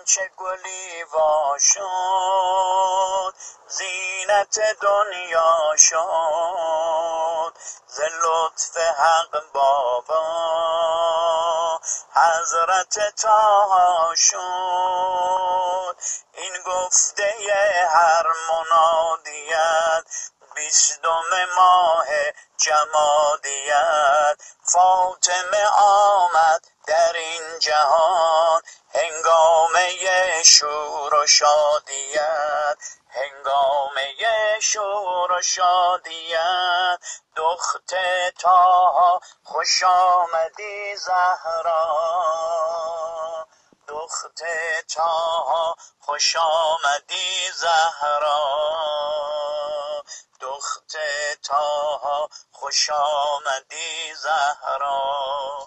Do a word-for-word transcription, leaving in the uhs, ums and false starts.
چه گلی وا شد، زینت دنیا شد. ز لطف حق بابا حضرت طه شد. این گفته هر منادیت، بیستم ماه جمادیت. فاطمه آمد در این جهان، هنگامه شور و شادیت. هنگامه شور و شادیت. دخت طه خوش آمدی زهرا، دخت طه خوش آمدی زهرا، دخت طه خوش آمدی زهرا.